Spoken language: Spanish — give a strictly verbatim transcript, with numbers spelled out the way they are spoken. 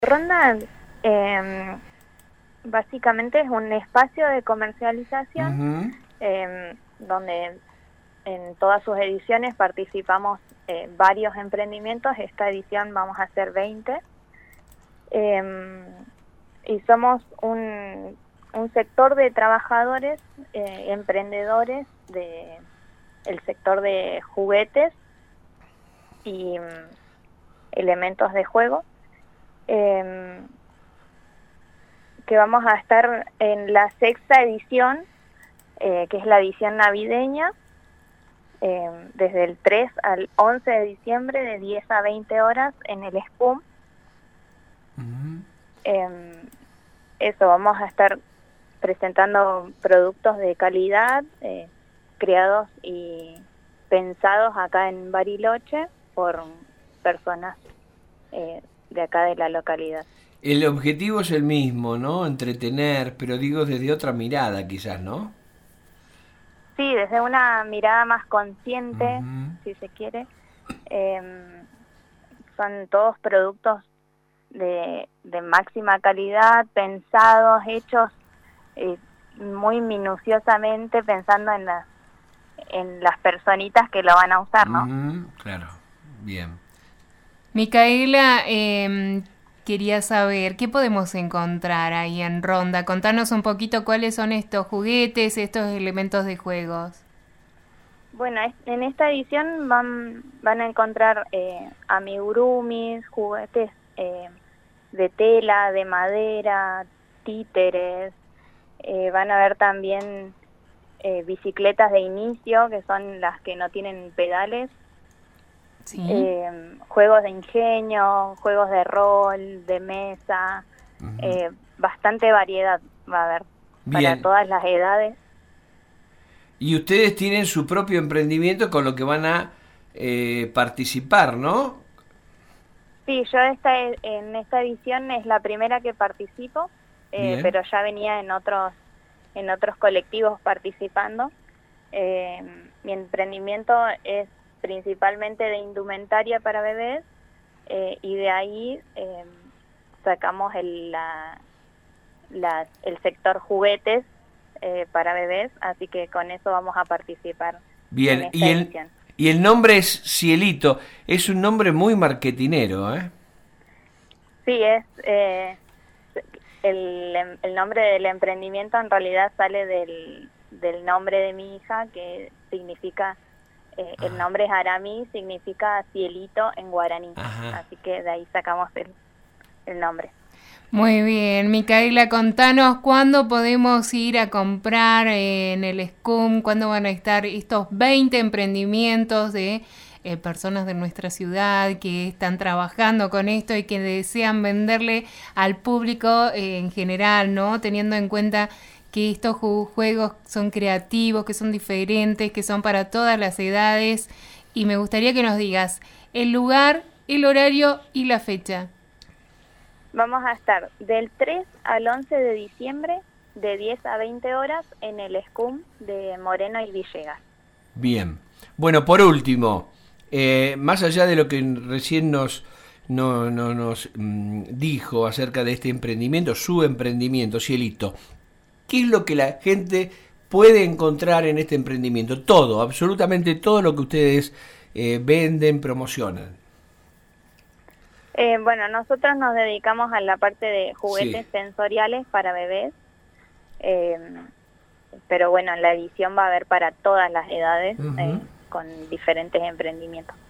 Ronda eh, básicamente es un espacio de comercialización Uh-huh. eh, donde en todas sus ediciones participamos eh, varios emprendimientos. Esta edición vamos a hacer veinte. Eh, y somos un, un sector de trabajadores, eh, emprendedores de el sector de juguetes y um, elementos de juego, eh, que vamos a estar en la sexta edición, eh, que es la edición navideña, eh, desde el tres al once de diciembre, de diez a veinte horas, en el SCUM. Uh-huh. Eh, eso, vamos a estar presentando productos de calidad, eh, creados y pensados acá en Bariloche por personas eh, de acá de la localidad. El objetivo es el mismo, ¿no? Entretener, pero digo desde otra mirada quizás, ¿no? Sí, desde una mirada más consciente, Uh-huh. si se quiere. Eh, son todos productos de, de máxima calidad, pensados, hechos eh, muy minuciosamente, pensando en las en las personitas que lo van a usar, ¿no? Uh-huh. Claro, bien. Micaela, eh, quería saber, ¿qué podemos encontrar ahí en Ronda? Contanos un poquito cuáles son estos juguetes, estos elementos de juegos. Bueno, en esta edición van, van a encontrar eh, amigurumis, juguetes eh, de tela, de madera, títeres, eh, van a ver también eh, bicicletas de inicio, que son las que no tienen pedales, ¿Sí? eh, juegos de ingenio, juegos de rol, de mesa, Uh-huh. eh, bastante variedad va a haber Bien. para todas las edades. Y ustedes tienen su propio emprendimiento con lo que van a eh, participar, ¿no? Sí, yo esta, en esta edición es la primera que participo, eh, pero ya venía en otros en otros colectivos participando. Eh, mi emprendimiento es principalmente de indumentaria para bebés, eh, y de ahí eh, sacamos el, la, la, el sector juguetes eh, para bebés, así que con eso vamos a participar. Bien, en esta y el, edición. y el nombre es Cielito, es un nombre muy marketinero, ¿eh? Sí, es eh, el, el nombre del emprendimiento en realidad sale del, del nombre de mi hija, que significa, eh, el nombre es aramí, significa cielito en guaraní. Ajá. Así que de ahí sacamos el, el nombre. Muy bien, Micaela, contanos cuándo podemos ir a comprar eh, en el SCUM, cuándo van a estar estos veinte emprendimientos de eh, personas de nuestra ciudad que están trabajando con esto y que desean venderle al público eh, en general, ¿no? Teniendo en cuenta que estos ju- juegos son creativos, que son diferentes, que son para todas las edades. Y me gustaría que nos digas el lugar, el horario y la fecha. Vamos a estar del tres al once de diciembre, de diez a veinte horas, en el SCUM de Moreno y Villegas. Bien. Bueno, por último, eh, más allá de lo que recién nos, no, no, nos mmm, dijo acerca de este emprendimiento, su emprendimiento, Cielito, ¿qué es lo que la gente puede encontrar en este emprendimiento? Todo, absolutamente todo lo que ustedes eh, venden, promocionan. Eh, bueno, nosotros nos dedicamos a la parte de juguetes Sí. sensoriales para bebés, eh, pero bueno, en la edición va a haber para todas las edades, Uh-huh. eh, con diferentes emprendimientos.